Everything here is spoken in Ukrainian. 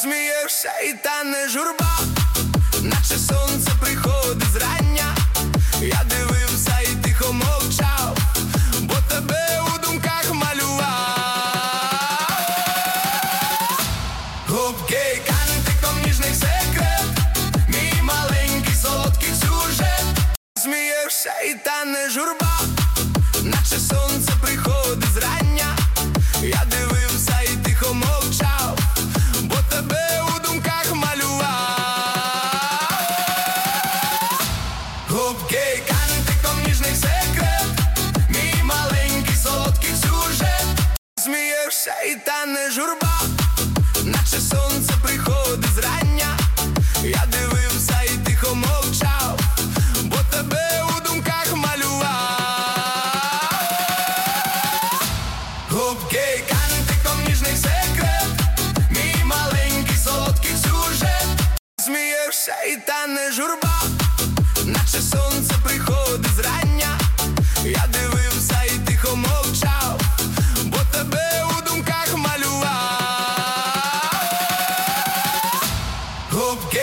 Смієшся і тане журба, наче сонце приходить зрання. Я дивився і тихо мовчав, бо тебе у думках малював. Губки, кантиком ніжний секрет, мій маленький солодкий сюжет. Смієшся і тане журба, наче сонце приходить зрання. Я дивився і тихо мовчав, бо тебе у думках малював. Губки, кантиком ніжний секрет, мій маленький солодкий сюжет. Смієшся і тане журба, наче сонце приходить зрання. Я дивився і тихо мовчав, бо тебе у думках малював. Губки, кантиком ніжний секрет, мій маленький солодкий сюжет. Смієшся і тане журба, наче сонце приходить.